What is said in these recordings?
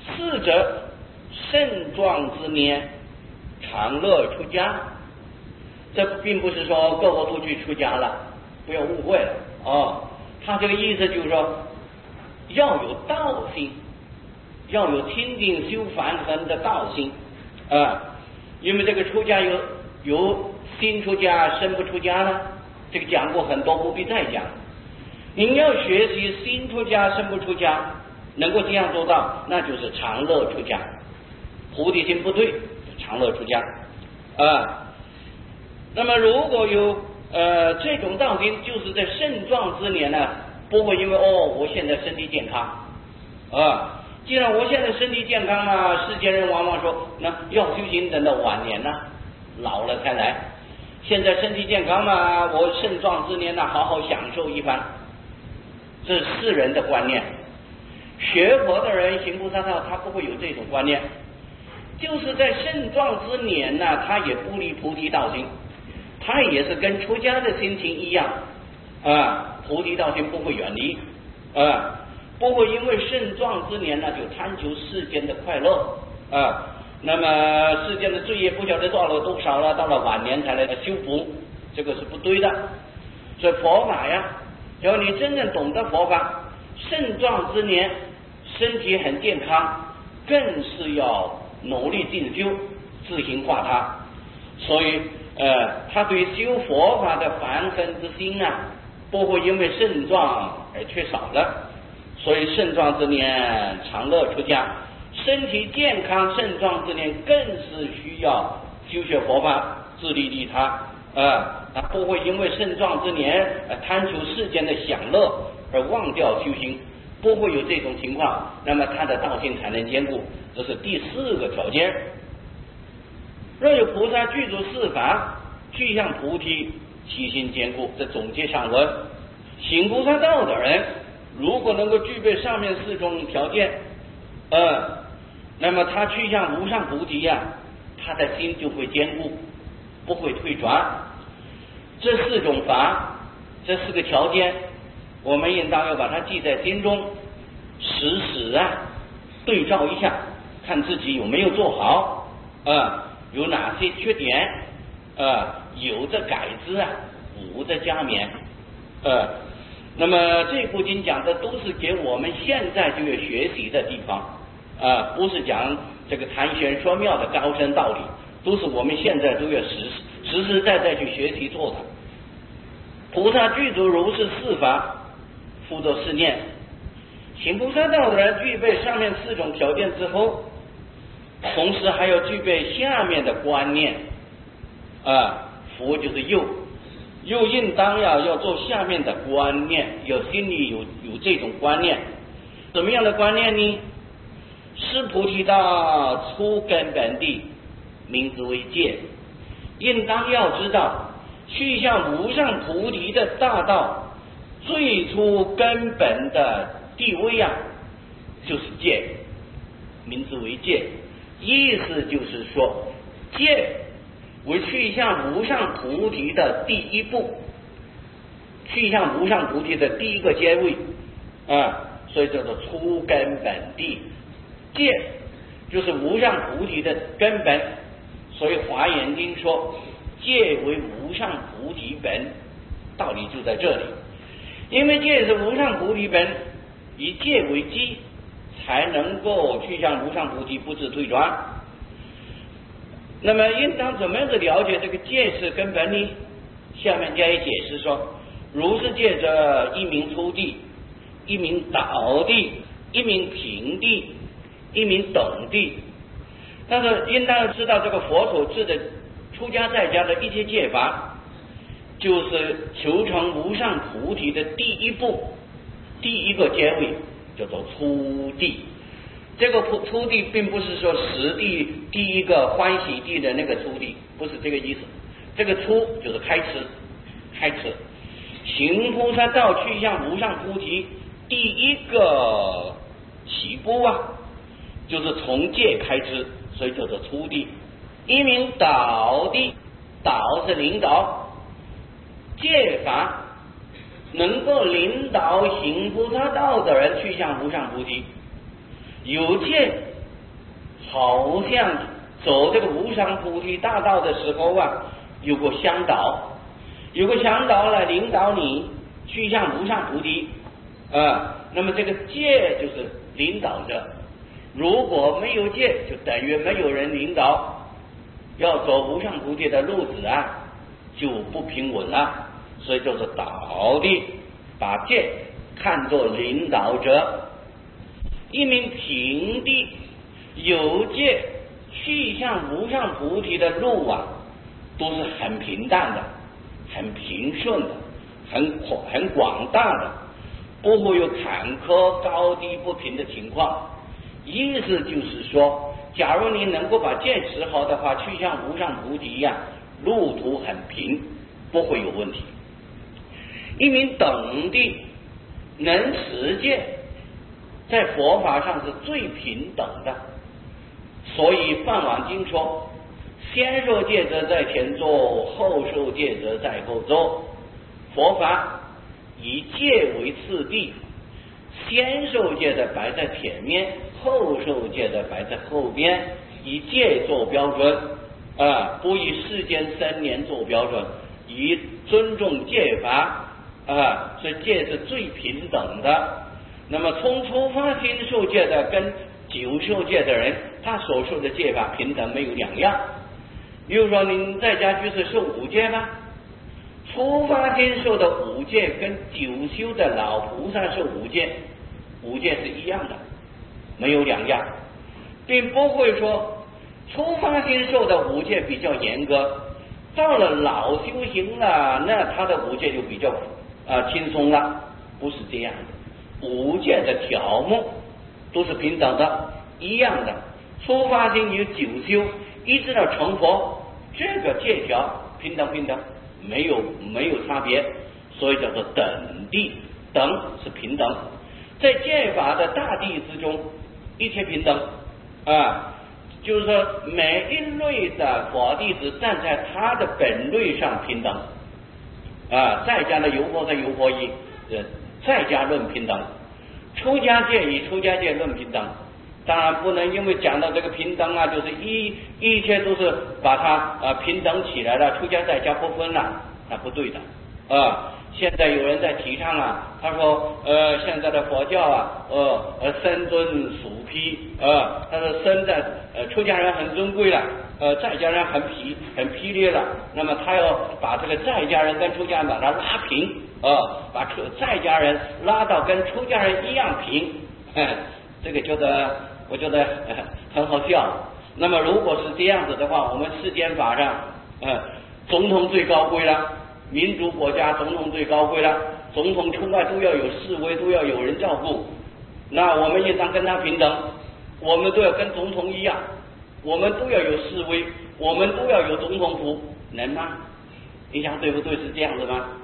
四者盛壮之年，长乐出家。这并不是说个个都去出家了，不要误会了哦。他这个意思就是说，要有道心，要有清净修梵行的道心因为这个出家有心出家身不出家呢，这个讲过很多，不必再讲。您要学习心出家身不出家，能够这样做到，那就是长乐出家。菩提心不退，长乐出家那么如果有这种道心，就是在盛壮之年呢，不会因为我现在身体健康既然我现在身体健康嘛，世间人往往说那要修行等到晚年老了才来。现在身体健康嘛，我盛壮之年好好享受一番，这是世人的观念。学佛的人行菩萨道，他不会有这种观念，就是在盛壮之年他也不离菩提道心，他也是跟出家的心情一样菩提道心不会远离不会因为盛壮之年就贪求世间的快乐那么世间的罪业不晓得到了多少了，到了晚年才来修补，这个是不对的。所以佛法只要你真正懂得佛法，盛壮之年身体很健康，更是要努力进修，自行化他。所以他对修佛法的梵行之心不会因为盛壮而缺少了。所以盛壮之年长乐出家，身体健康盛壮之年更是需要修学佛法，自利利他他不会因为盛壮之年贪求世间的享乐而忘掉修行，不会有这种情况，那么他的道心才能坚固。这是第四个条件。若有菩萨具足四法，具向菩提，其心坚固。这总结上文，行菩萨道的人如果能够具备上面四种条件那么他去向无上菩提他的心就会坚固，不会退转。这四种法，这四个条件，我们应当要把它记在心中，时时对照一下，看自己有没有做好有哪些缺点有的改之无的加勉那么这部经讲的都是给我们现在就要学习的地方不是讲这个谈玄说妙的高深道理，都是我们现在都要实实在在去学习做的。菩萨具足如是四法，复作是念。行菩萨道的人具备上面四种条件之后，同时还要具备下面的观念佛就是又应当要做下面的观念，有心里有这种观念。什么样的观念呢？是菩提道初根本地，名之为戒。应当要知道，去向无上菩提的大道，最初根本的地位就是戒，名之为戒。意思就是说，戒为去向无上菩提的第一步，去向无上菩提的第一个阶位所以叫做初根本地。戒就是无上菩提的根本，所以华严经说戒为无上菩提本，道理就在这里。因为戒是无上菩提本，以戒为基，才能够去向无上菩提，不致退转。那么应当怎么样子了解这个戒是根本呢？下面加以解释说，如是戒者，一名初地，一名导地，一名平地，一名等地。但是应当知道，这个佛所制的出家在家的一些戒法，就是求成无上菩提的第一步，第一个阶位叫做初地。这个初地并不是说实地第一个欢喜地的那个初地，不是这个意思。这个初就是开始。行菩萨道去向无上菩提第一个起步就是从戒开始，所以叫做初地。一名导地，导是领导，戒法能够领导行菩萨道的人去向无上菩提。有戒好像走这个无上菩提大道的时候啊，有个向导来领导你去向无上菩提那么这个戒就是领导者，如果没有戒，就等于没有人领导，要走无上菩提的路子啊，就不平稳了。所以就是倒地把戒看作领导者，一名平地有戒去向无上菩提的路啊，都是很平淡的，很平顺的，很广大的，不会有坎坷高低不平的情况。意思就是说，假如你能够把戒持好的话，去向无上菩提路途很平，不会有问题。一名等地能持戒，在佛法上是最平等的。所以《梵网经》说，先受戒者在前座，后受戒者在后座。佛法以戒为次第，先受戒的摆在前面，后受戒的摆在后边，以戒做标准不以世间生年做标准，以尊重戒法所以戒是最平等的。那么从初发心受戒的跟久受戒的人，他所受的戒法平等，没有两样。比如说您在家居士受五戒吗？初发心受的五戒跟久修的老菩萨受五戒是一样的，没有两样，并不会说初发心受的五戒比较严格，到了老修行了，那他的五戒就比较轻松了，不是这样的。五戒的条目都是平等的，一样的。初发心与久修一直到成佛，这个戒条平等，没有差别，所以叫做等地，等是平等。在戒法的大地之中，一切平等就是说每一类的佛弟子站在他的本类上平等在家的游佛的游佛义在家论平等，出家戒以出家戒论平等。当然不能因为讲到这个平等就是一切都是把它平等起来了，出家在家不分了，那不对的现在有人在提倡他说现在的佛教身尊属披他说身在出家人很尊贵了在家人很卑劣了，那么他要把这个在家人跟出家人把它拉平把在家人拉到跟出家人一样平这个我觉得很好笑。那么如果是这样子的话，我们世间法上总统最高贵了，民主国家总统最高贵了，总统出外都要有侍卫，都要有人照顾，那我们应当跟他平等，我们都要跟总统一样，我们都要有侍卫，我们都要有总统府，能吗？你想对不对？是这样子吗？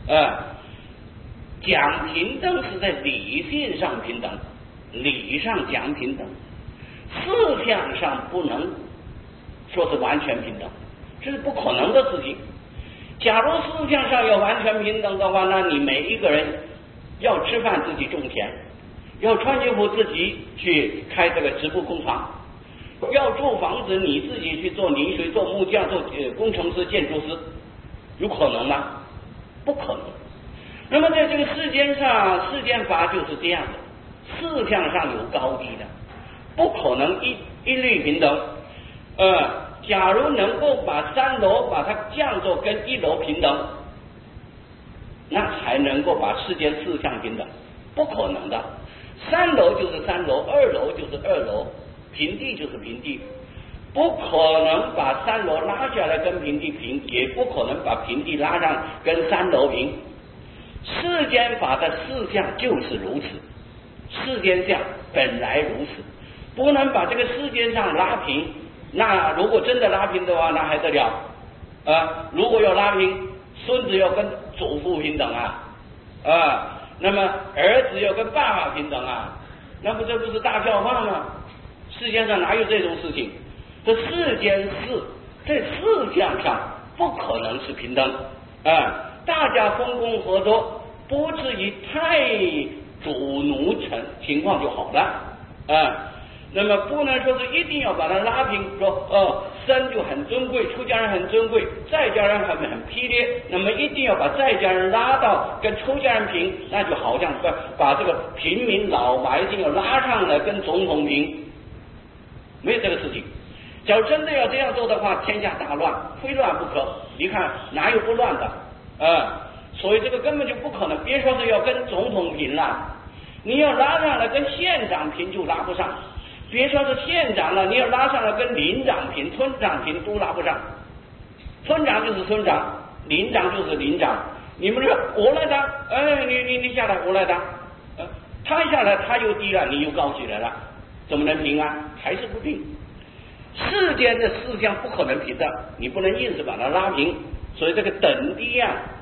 讲平等是在理性上平等，理上讲平等，思想上不能说是完全平等，这是不可能的事情。假如思想上要完全平等的话，那你每一个人要吃饭自己种田，要穿衣服自己去开这个织布工厂，要住房子你自己去做泥水、做木匠、做工程师、建筑师，有可能吗？不可能。那么在这个世间上，世间法就是这样的，思想上有高低的，不可能一律平等。假如能够把三楼把它降作跟一楼平等，那才能够把世间四相平等，不可能的。三楼就是三楼，二楼就是二楼，平地就是平地，不可能把三楼拉下来跟平地平，也不可能把平地拉上跟三楼平。世间法的四相就是如此，世间相本来如此，不能把这个世间上拉平。那如果真的拉平的话，那还得了如果要拉平，孙子要跟祖父平等那么儿子要跟爸爸平等那么这不是大笑话吗？世间上哪有这种事情？这世间事在事相上不可能是平等大家分工合作，不至于太主奴成情况就好了那么不能说是一定要把它拉平，说僧就很尊贵，出家人很尊贵，在家人很卑劣，那么一定要把在家人拉到跟出家人平，那就好像把这个平民老百姓要拉上来跟总统平，没有这个事情。假如真的要这样做的话，天下大乱，非乱不可。你看哪有不乱的所以这个根本就不可能，别说是要跟总统平了，你要拉上来跟县长平就拉不上，别说是县长了，你要拉上来跟邻长平、村长平都拉不上。村长就是村长，邻长就是邻长。你们说我来当，你下来我来当，他下来他又低了，你又高起来了，怎么能平啊？还是不平。世间的事项不可能平的，你不能硬是把它拉平。所以这个等低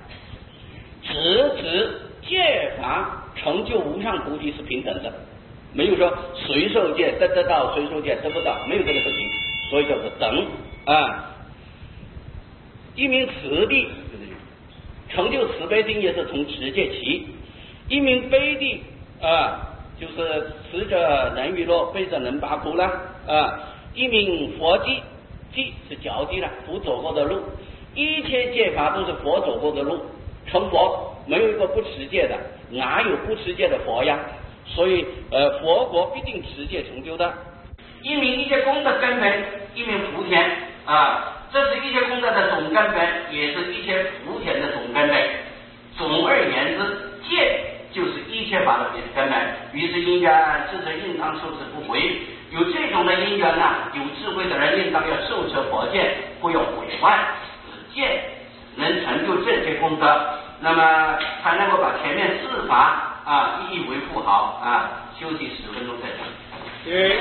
指戒法成就无上菩提是平等的，没有说随受戒得到，随受戒得不到，没有这个事情。所以叫做等一名慈地成就慈悲心也是从持戒起，一名悲地就是慈者能娱乐，悲者能拔苦了一名佛迹，迹是脚迹了，佛走过的路，一切戒法都是佛走过的路，成佛没有一个不持戒的，哪有不持戒的佛呀？所以佛国必定持戒成就的。一名一切功德根本，一名福田这是一切功德的总根本，也是一切福田的总根本。总而言之，戒就是一切法的根本。于是因缘智者应当受持不违。有这种的因缘有智慧的人应当要受持佛戒，不要毁坏。戒能成就这些功德，那么才能够把前面四法一一维护好修习10分钟再讲。